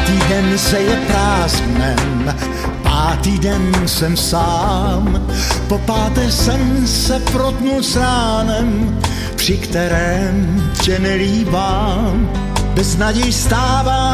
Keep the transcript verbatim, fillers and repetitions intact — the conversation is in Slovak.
Pátý den se je prázdnem, pátý den jsem sám. Po páté jsem se protnul s ránem, při kterém tě nelíbám. Bez naděj stávám